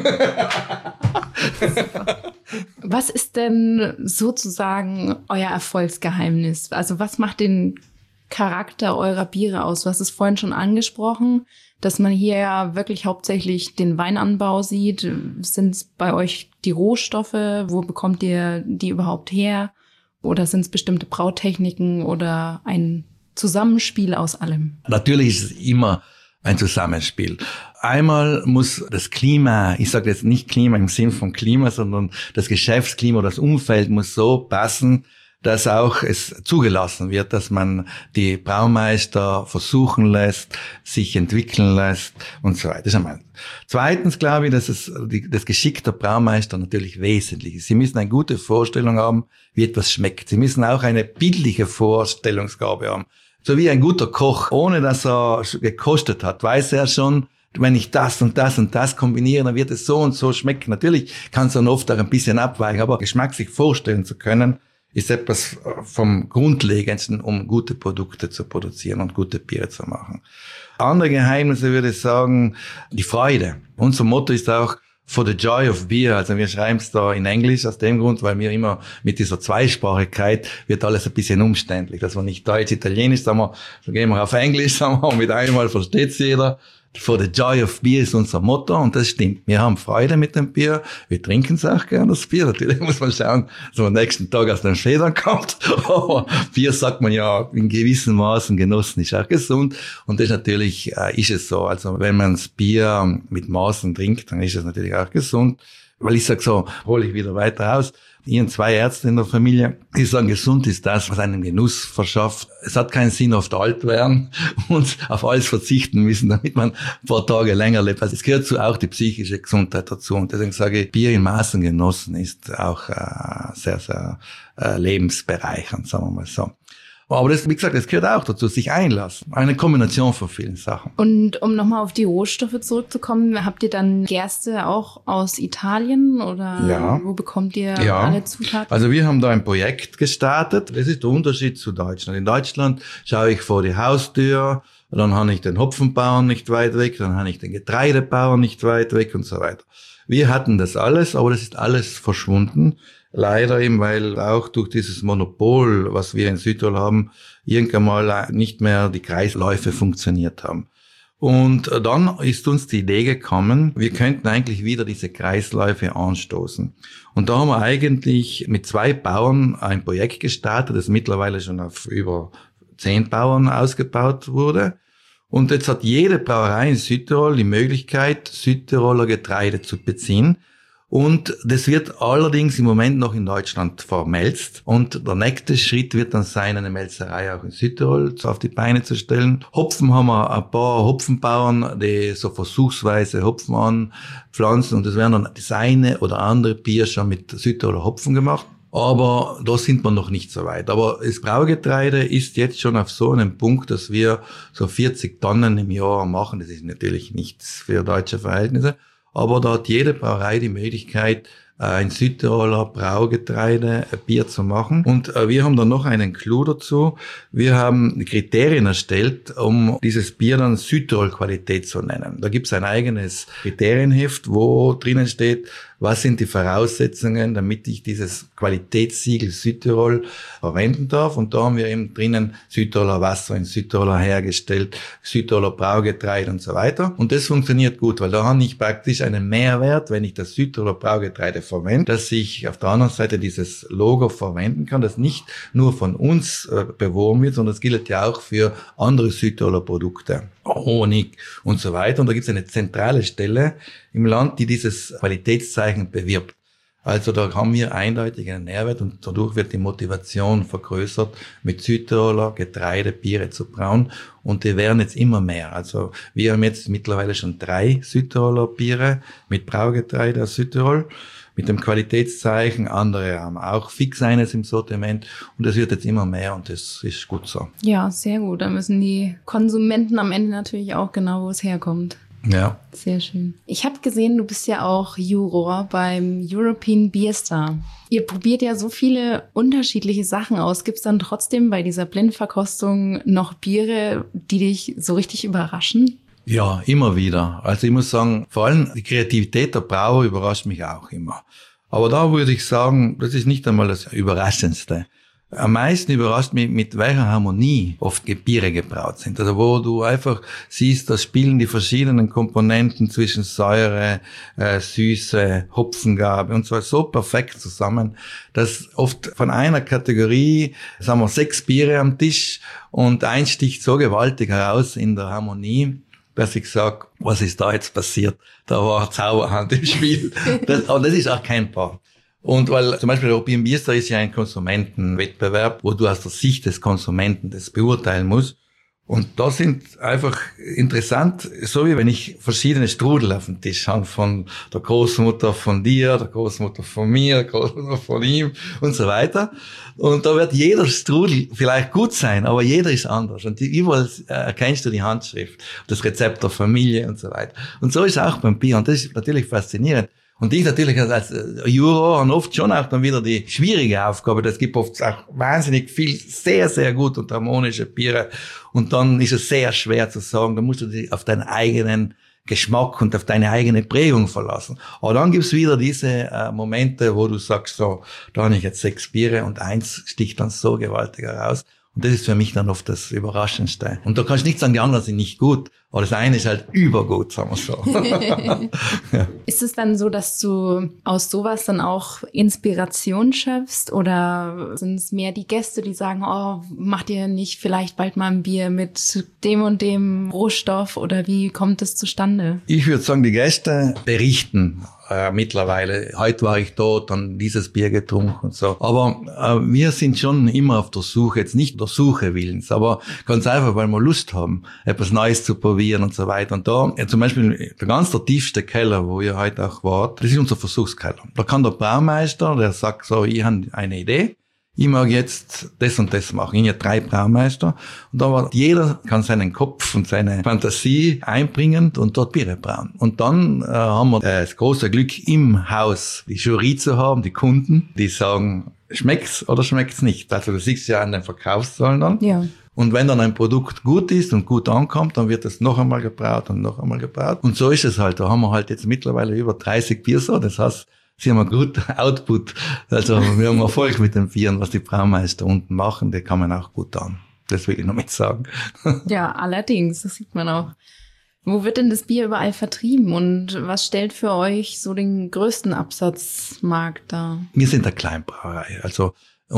Was ist denn sozusagen euer Erfolgsgeheimnis? Also was macht den Charakter eurer Biere aus? Du hast es vorhin schon angesprochen, dass man hier ja wirklich hauptsächlich den Weinanbau sieht. Sind es bei euch die Rohstoffe? Wo bekommt ihr die überhaupt her? Oder sind es bestimmte Brautechniken oder ein Zusammenspiel aus allem? Natürlich ist es immer ein Zusammenspiel. Einmal muss das Klima, ich sage jetzt nicht Klima im Sinn von Klima, sondern das Geschäftsklima, das Umfeld muss so passen, dass auch es zugelassen wird, dass man die Braumeister versuchen lässt, sich entwickeln lässt und so weiter. Das ist einmal. Zweitens glaube ich, dass das Geschick der Braumeister natürlich wesentlich ist. Sie müssen eine gute Vorstellung haben, wie etwas schmeckt. Sie müssen auch eine bildliche Vorstellungsgabe haben. So wie ein guter Koch, ohne dass er gekostet hat, weiß er schon, wenn ich das und das und das kombiniere, dann wird es so und so schmecken. Natürlich kann es dann oft auch ein bisschen abweichen, aber Geschmack sich vorstellen zu können, ist etwas vom Grundlegendsten, um gute Produkte zu produzieren und gute Biere zu machen. Andere Geheimnisse würde ich sagen, die Freude. Unser Motto ist auch for the joy of beer. Also wir schreiben es da in Englisch aus dem Grund, weil wir immer mit dieser Zweisprachigkeit wird alles ein bisschen umständlich. Dass wir nicht Deutsch, Italienisch, sagen wir, so gehen wir auf Englisch, sagen wir, und mit einmal versteht es jeder. For the joy of beer ist unser Motto und das stimmt. Wir haben Freude mit dem Bier. Wir trinken es auch gerne, das Bier. Natürlich muss man schauen, dass man am nächsten Tag aus den Federn kommt. Aber Bier, sagt man ja, in gewissen Maßen genossen ist auch gesund. Und das natürlich ist es so. Also wenn man das Bier mit Maßen trinkt, dann ist es natürlich auch gesund. Weil ich sage so, hole ich wieder weiter aus. Ich und 2 Ärzte in der Familie, die sagen, gesund ist das, was einem Genuss verschafft. Es hat keinen Sinn, oft alt werden und auf alles verzichten müssen, damit man ein paar Tage länger lebt. Also es gehört auch die psychische Gesundheit dazu. Und deswegen sage ich, Bier in Maßen genossen ist auch sehr, sehr lebensbereichernd, sagen wir mal so. Aber das, wie gesagt, das gehört auch dazu, sich einlassen. Eine Kombination von vielen Sachen. Und um nochmal auf die Rohstoffe zurückzukommen, habt ihr dann Gerste auch aus Italien oder ja. Wo bekommt ihr alle Zutaten? Also wir haben da ein Projekt gestartet. Das ist der Unterschied zu Deutschland. In Deutschland schaue ich vor die Haustür, dann habe ich den Hopfenbauern nicht weit weg, dann habe ich den Getreidebauern nicht weit weg und so weiter. Wir hatten das alles, aber das ist alles verschwunden. Leider eben, weil auch durch dieses Monopol, was wir in Südtirol haben, irgendwann mal nicht mehr die Kreisläufe funktioniert haben. Und dann ist uns die Idee gekommen, wir könnten eigentlich wieder diese Kreisläufe anstoßen. Und da haben wir eigentlich mit 2 Bauern ein Projekt gestartet, das mittlerweile schon auf über 10 Bauern ausgebaut wurde. Und jetzt hat jede Brauerei in Südtirol die Möglichkeit, Südtiroler Getreide zu beziehen. Und das wird allerdings im Moment noch in Deutschland vermelzt. Und der nächste Schritt wird dann sein, eine Melzerei auch in Südtirol auf die Beine zu stellen. Hopfen haben wir ein paar Hopfenbauern, die so versuchsweise Hopfen anpflanzen. Und es werden dann das eine oder andere Bier schon mit Südtiroler Hopfen gemacht. Aber da sind wir noch nicht so weit. Aber das Braugetreide ist jetzt schon auf so einem Punkt, dass wir so 40 Tonnen im Jahr machen. Das ist natürlich nichts für deutsche Verhältnisse. Aber da hat jede Brauerei die Möglichkeit, ein Südtiroler Braugetreide Bier zu machen. Und wir haben dann noch einen Clou dazu. Wir haben Kriterien erstellt, um dieses Bier dann Südtirol Qualität zu nennen. Da gibt's ein eigenes Kriterienheft, wo drinnen steht, was sind die Voraussetzungen, damit ich dieses Qualitätssiegel Südtirol verwenden darf. Und da haben wir eben drinnen Südtiroler Wasser in Südtiroler hergestellt, Südtiroler Braugetreide und so weiter. Und das funktioniert gut, weil da habe ich praktisch einen Mehrwert, wenn ich das Südtiroler Braugetreide verwende, dass ich auf der anderen Seite dieses Logo verwenden kann, das nicht nur von uns beworben wird, sondern das gilt ja auch für andere Südtiroler Produkte, Honig und so weiter. Und da gibt es eine zentrale Stelle im Land, die dieses Qualitätszeichen bewirbt. Also da haben wir eindeutig einen Nährwert und dadurch wird die Motivation vergrößert, mit Südtiroler Getreide Biere zu brauen. Und die werden jetzt immer mehr. Also wir haben jetzt mittlerweile schon 3 Südtiroler Biere mit Braugetreide aus Südtirol, mit dem Qualitätszeichen. Andere haben auch fix eines im Sortiment. Und das wird jetzt immer mehr und das ist gut so. Ja, sehr gut. Da müssen die Konsumenten am Ende natürlich auch genau, wo es herkommt. Ja. Sehr schön. Ich habe gesehen, du bist ja auch Juror beim European Beer Star. Ihr probiert ja so viele unterschiedliche Sachen aus. Gibt es dann trotzdem bei dieser Blindverkostung noch Biere, die dich so richtig überraschen? Ja, immer wieder. Also ich muss sagen, vor allem die Kreativität der Brauer überrascht mich auch immer. Aber da würde ich sagen, das ist nicht einmal das Überraschendste. Am meisten überrascht mich, mit welcher Harmonie oft Biere gebraut sind. Also wo du einfach siehst, da spielen die verschiedenen Komponenten zwischen Säure, Süße, Hopfengabe und so perfekt zusammen, dass oft von einer Kategorie, sagen wir 6 Biere am Tisch und ein sticht so gewaltig heraus in der Harmonie, dass ich sage, was ist da jetzt passiert? Da war Zauberhand im Spiel. Aber das ist auch kein Paar. Und weil zum Beispiel der European Beer Star ist ja ein Konsumentenwettbewerb, wo du aus der Sicht des Konsumenten das beurteilen musst. Und da sind einfach interessant, so wie wenn ich verschiedene Strudel auf dem Tisch habe, von der Großmutter von dir, der Großmutter von mir, der Großmutter von ihm und so weiter. Und da wird jeder Strudel vielleicht gut sein, aber jeder ist anders. Und überall erkennst du die Handschrift, das Rezept der Familie und so weiter. Und so ist es auch beim Bier. Und das ist natürlich faszinierend. Und ich natürlich als Juror habe oft schon auch dann wieder die schwierige Aufgabe. Das gibt oft auch wahnsinnig viel, sehr, sehr gut und harmonische Biere. Und dann ist es sehr schwer zu sagen, da musst du dich auf deinen eigenen Geschmack und auf deine eigene Prägung verlassen. Aber dann gibt's wieder diese Momente, wo du sagst, so, da habe ich jetzt 6 Biere und eins sticht dann so gewaltig heraus. Und das ist für mich dann oft das Überraschendste. Und da kannst du nicht sagen, die anderen sind nicht gut, aber das eine ist halt übergut, sagen wir so. Ja. Ist es dann so, dass du aus sowas dann auch Inspiration schöpfst? Oder sind es mehr die Gäste, die sagen, oh, macht ihr nicht vielleicht bald mal ein Bier mit dem und dem Rohstoff? Oder wie kommt es zustande? Ich würde sagen, die Gäste berichten mittlerweile. Heute war ich dort, dann dieses Bier getrunken und so. Aber wir sind schon immer auf der Suche, jetzt nicht der Suche willens, aber ganz einfach, weil wir Lust haben, etwas Neues zu probieren und so weiter. Und da, zum Beispiel, der tiefste Keller, wo ihr heute auch wart, das ist unser Versuchskeller. Da kann der Braumeister, der sagt so, ich habe eine Idee, ich mag jetzt das und das machen. Ich habe 3 Braumeister. Und aber jeder kann seinen Kopf und seine Fantasie einbringen und dort Biere brauen. Und dann haben wir das große Glück, im Haus die Jury zu haben, die Kunden, die sagen, schmeckt's oder schmeckt's nicht. Also du siehst ja an den Verkaufszahlen dann. Ja. Und wenn dann ein Produkt gut ist und gut ankommt, dann wird es noch einmal gebraut und noch einmal gebraut. Und so ist es halt. Da haben wir halt jetzt mittlerweile über 30 Biersorten. Das heißt, sie haben einen guten Output. Also wir haben Erfolg mit den Bieren, was die Braumeister unten machen. Die kann man auch gut an. Das will ich noch mit sagen. Ja, allerdings. Das sieht man auch. Wo wird denn das Bier überall vertrieben und was stellt für euch so den größten Absatzmarkt dar? Wir sind eine Kleinbrauerei. Also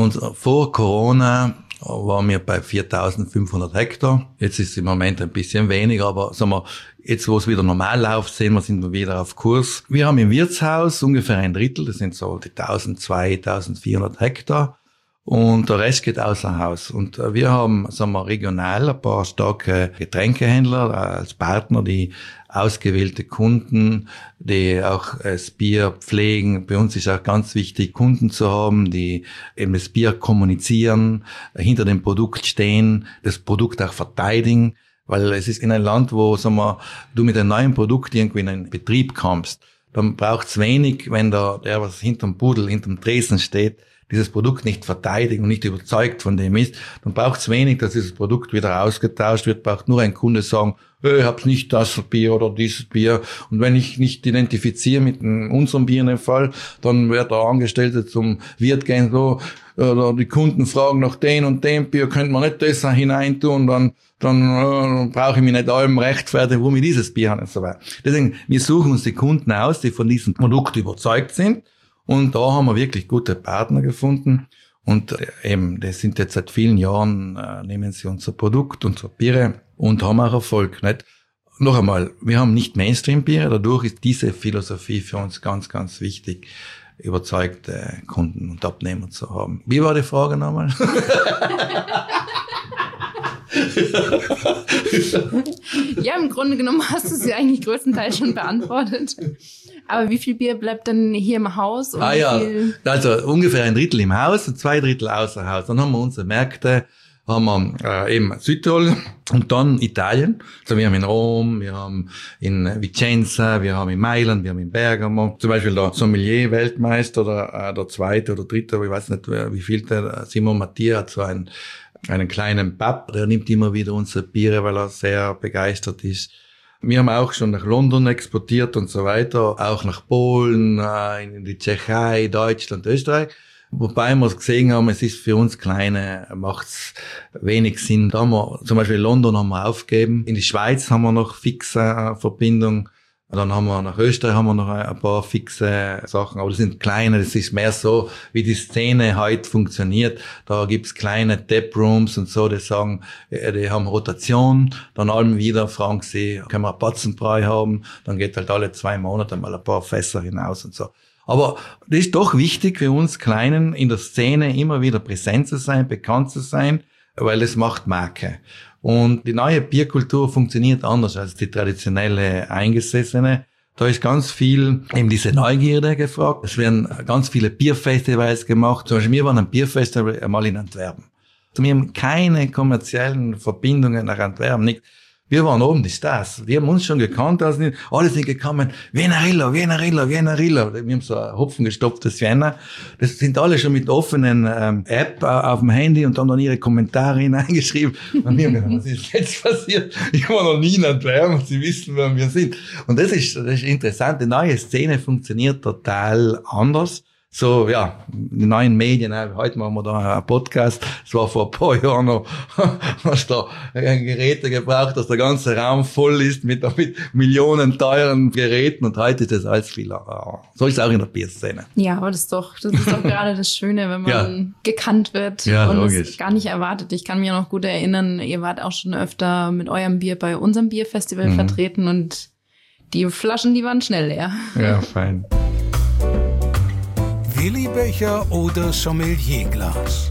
vor Corona waren wir bei 4.500 Hektar. Jetzt ist es im Moment ein bisschen weniger, aber sagen wir, jetzt wo es wieder normal läuft, sehen wir, sind wir wieder auf Kurs. Wir haben im Wirtshaus ungefähr ein Drittel, das sind so die 1.200, 1.400 Hektar. Und der Rest geht außer Haus. Und wir haben, sagen wir, regional ein paar starke Getränkehändler als Partner, die ausgewählte Kunden, die auch das Bier pflegen. Bei uns ist auch ganz wichtig, Kunden zu haben, die eben das Bier kommunizieren, hinter dem Produkt stehen, das Produkt auch verteidigen. Weil es ist in einem Land, wo, sagen wir, du mit einem neuen Produkt irgendwie in einen Betrieb kommst, dann braucht's wenig, wenn der was hinterm Pudel, hinterm Tresen steht, dieses Produkt nicht verteidigt und nicht überzeugt von dem ist, dann braucht's wenig, dass dieses Produkt wieder ausgetauscht wird, braucht nur ein Kunde sagen, ich hab's nicht das Bier oder dieses Bier. Und wenn ich nicht identifiziere mit unserem Bier in dem Fall, dann wird der Angestellte zum Wirt gehen, so, oder die Kunden fragen nach dem und dem Bier, könnte man nicht das hineintun, dann brauche ich mich nicht allem rechtfertigen, warum ich dieses Bier habe und so weiter. Deswegen, wir suchen uns die Kunden aus, die von diesem Produkt überzeugt sind. Und da haben wir wirklich gute Partner gefunden. Und eben, das sind jetzt seit vielen Jahren, nehmen sie unser Produkt, unsere Biere und haben auch Erfolg, nicht? Noch einmal, wir haben nicht Mainstream-Biere, dadurch ist diese Philosophie für uns ganz, ganz wichtig, überzeugte Kunden und Abnehmer zu haben. Wie war die Frage nochmal? Ja, im Grunde genommen hast du sie eigentlich größtenteils schon beantwortet. Aber wie viel Bier bleibt denn hier im Haus? Und also ungefähr 1/3 im Haus und 2/3 außer Haus. Dann haben wir unsere Märkte, haben wir eben Südtirol und dann Italien. Also wir haben in Rom, wir haben in Vicenza, wir haben in Mailand, wir haben in Bergamo. Zum Beispiel der Sommelier-Weltmeister oder der zweite oder dritte, ich weiß nicht, wie viel der Simon Mattia hat so einen kleinen Pub, der nimmt immer wieder unsere Biere, weil er sehr begeistert ist. Wir haben auch schon nach London exportiert und so weiter, auch nach Polen, in die Tschechei, Deutschland, Österreich. Wobei wir gesehen haben, es ist für uns Kleine, macht's wenig Sinn. Da haben wir, zum Beispiel London haben wir aufgegeben. In die Schweiz haben wir noch fixe Verbindung. Dann haben wir nach Österreich haben wir noch ein paar fixe Sachen, aber das sind kleine, das ist mehr so, wie die Szene heute funktioniert. Da gibt's kleine Taprooms und so, die sagen, die haben Rotation, dann allem wieder fragen sie, können wir ein Batzenbrei haben, dann geht halt alle 2 Monate mal ein paar Fässer hinaus und so. Aber das ist doch wichtig für uns Kleinen in der Szene immer wieder präsent zu sein, bekannt zu sein, weil es macht Marke. Und die neue Bierkultur funktioniert anders als die traditionelle eingesessene. Da ist ganz viel eben diese Neugierde gefragt. Es werden ganz viele Bierfestivals gemacht. Zum Beispiel, wir waren am Bierfestival einmal in Antwerpen. Wir haben keine kommerziellen Verbindungen nach Antwerpen, nicht. Wir waren oben die Stars. Die haben uns schon gekannt. Also alle sind gekommen, Vienarilla. Wir haben so ein hopfengestopftes Vienna. Das sind alle schon mit offenen App auf dem Handy und haben dann ihre Kommentare hineingeschrieben. Und wir haben gedacht, was ist jetzt passiert? Ich war noch nie in Antwerpen und sie wissen, wer wir sind. Und das ist interessant. Die neue Szene funktioniert total anders. So, ja, die neuen Medien, heute machen wir da einen Podcast. Es war vor ein paar Jahren noch, hast da Geräte gebraucht, dass der ganze Raum voll ist mit Millionen teuren Geräten und heute ist das alles viel. So ist es auch in der Bierszene. Ja, aber das ist doch gerade das Schöne, wenn man gekannt wird und es gar nicht erwartet. Ich kann mich noch gut erinnern, ihr wart auch schon öfter mit eurem Bier bei unserem Bierfestival vertreten und die Flaschen, die waren schnell leer. Ja, fein. Willi-Becher oder Sommelierglas?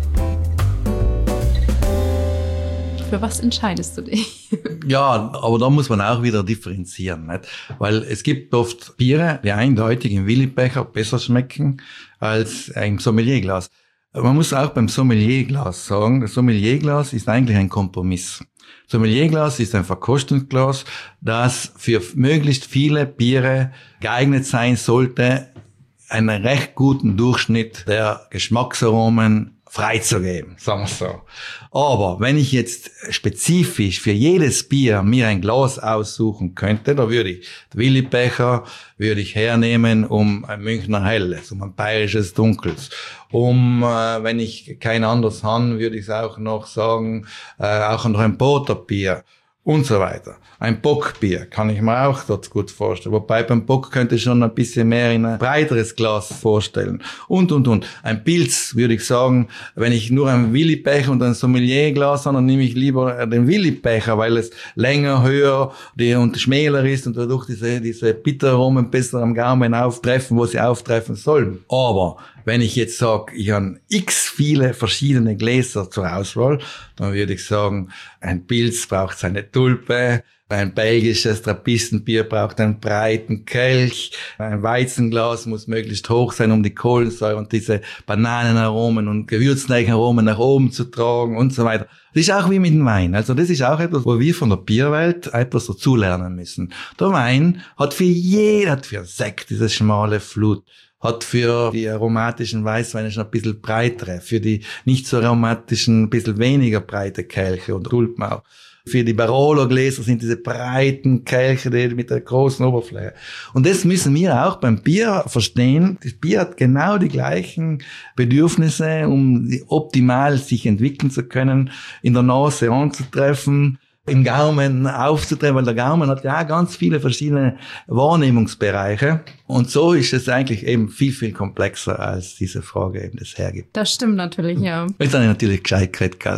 Für was entscheidest du dich? Ja, aber da muss man auch wieder differenzieren, nicht? Weil es gibt oft Biere, die eindeutig im Willi-Becher besser schmecken als im Sommelierglas. Man muss auch beim Sommelierglas sagen, das Sommelierglas ist eigentlich ein Kompromiss. Sommelierglas ist ein Verkostungsglas, das für möglichst viele Biere geeignet sein sollte, einen recht guten Durchschnitt der Geschmacksaromen freizugeben, sagen wir so. Aber wenn ich jetzt spezifisch für jedes Bier mir ein Glas aussuchen könnte, da würde ich den Willi-Becher würde ich hernehmen um ein Münchner Helles, um ein bayerisches Dunkles. Wenn ich kein anderes habe, würde ich es auch noch sagen, auch noch ein Porterbier. Und so weiter. Ein Bockbier kann ich mir auch dort gut vorstellen. Wobei beim Bock könnte ich schon ein bisschen mehr in ein breiteres Glas vorstellen. Und. Ein Pilz würde ich sagen, wenn ich nur einen Willi-Becher und ein Sommelierglas habe, dann nehme ich lieber den Willi-Becher, weil es länger, höher und schmäler ist und dadurch diese Bitteraromen besser am Gaumen auftreffen, wo sie auftreffen sollen. Aber wenn ich jetzt sage, ich habe x viele verschiedene Gläser zur Auswahl, dann würde ich sagen, ein Pilz braucht seine Tulpe, Ein belgisches Trappistenbier braucht einen breiten Kelch. Ein Weizenglas muss möglichst hoch sein, um die Kohlensäure und diese Bananenaromen und Gewürznaromen nach oben zu tragen und so weiter. Das ist auch wie mit dem Wein. Also das ist auch etwas, wo wir von der Bierwelt etwas dazulernen müssen. Der Wein hat für Sekt dieses schmale Flut, hat für die aromatischen Weißweine schon ein bisschen breitere, für die nicht so aromatischen ein bisschen weniger breite Kelche und Tulpen auch. Für die Barolo-Gläser sind diese breiten Kelche mit der großen Oberfläche. Und das müssen wir auch beim Bier verstehen. Das Bier hat genau die gleichen Bedürfnisse, um optimal sich entwickeln zu können, in der Nase anzutreffen, im Gaumen aufzutreffen, weil der Gaumen hat ja ganz viele verschiedene Wahrnehmungsbereiche. Und so ist es eigentlich eben viel, viel komplexer, als diese Frage eben das hergibt. Das stimmt natürlich, ja. Jetzt habe ich natürlich gescheit geredet, gell?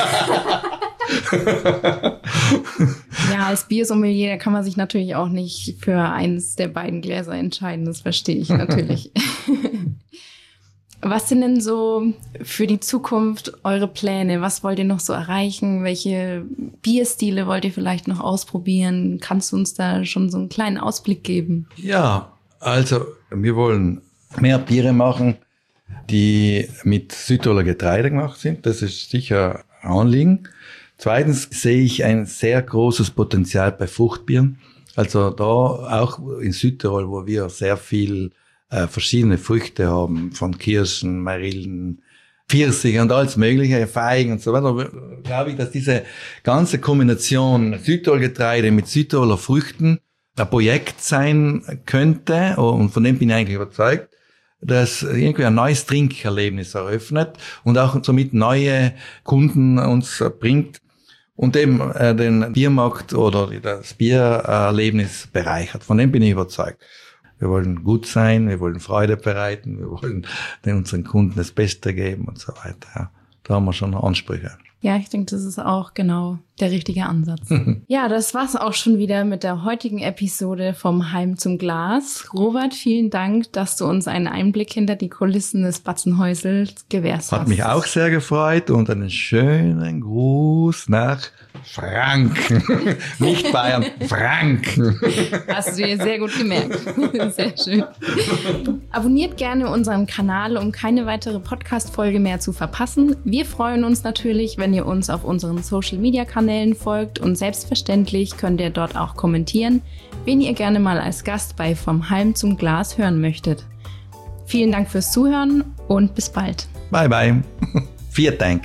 Ja, als Biersommelier kann man sich natürlich auch nicht für eins der beiden Gläser entscheiden. Das verstehe ich natürlich. Was sind denn so für die Zukunft eure Pläne? Was wollt ihr noch so erreichen? Welche Bierstile wollt ihr vielleicht noch ausprobieren? Kannst du uns da schon so einen kleinen Ausblick geben? Ja, also wir wollen mehr Biere machen, die mit Südtiroler Getreide gemacht sind. Das ist sicher ein Anliegen. Zweitens sehe ich ein sehr großes Potenzial bei Fruchtbieren. Also da auch in Südtirol, wo wir sehr viel verschiedene Früchte haben, von Kirschen, Marillen, Pfirsiche und alles mögliche, Feigen und so weiter, glaube ich, dass diese ganze Kombination Südtirol-Getreide mit Südtiroler Früchten ein Projekt sein könnte, und von dem bin ich eigentlich überzeugt, dass irgendwie ein neues Trinkerlebnis eröffnet und auch somit neue Kunden uns bringt und eben den Biermarkt oder das Biererlebnis bereichert. Von dem bin ich überzeugt. Wir wollen gut sein, wir wollen Freude bereiten, wir wollen unseren Kunden das Beste geben und so weiter. Ja, da haben wir schon Ansprüche. Ja, ich denke, das ist auch genau der richtige Ansatz. Ja, das war's auch schon wieder mit der heutigen Episode vom Halm zum Glas. Robert, vielen Dank, dass du uns einen Einblick hinter die Kulissen des Batzenhäusels gewährt hast. Hat mich auch sehr gefreut und einen schönen Gruß nach Franken. Nicht Bayern, Franken. Hast du dir sehr gut gemerkt. Sehr schön. Abonniert gerne unseren Kanal, um keine weitere Podcast-Folge mehr zu verpassen. Wir freuen uns natürlich, wenn ihr uns auf unseren Social-Media-Kanälen folgt, und selbstverständlich könnt ihr dort auch kommentieren, wen ihr gerne mal als Gast bei Vom Halm zum Glas hören möchtet. Vielen Dank fürs Zuhören und bis bald. Bye bye. Vielen Dank.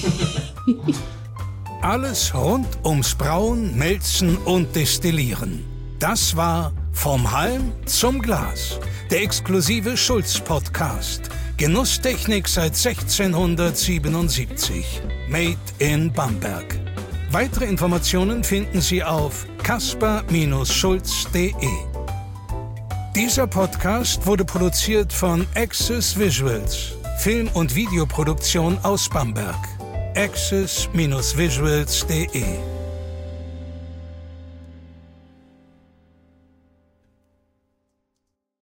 Alles rund ums Brauen, Melzen und Destillieren. Das war Vom Halm zum Glas, der exklusive Schulz-Podcast. Genusstechnik seit 1677. Made in Bamberg. Weitere Informationen finden Sie auf kasper-schulz.de. Dieser Podcast wurde produziert von Access Visuals, Film- und Videoproduktion aus Bamberg. access-visuals.de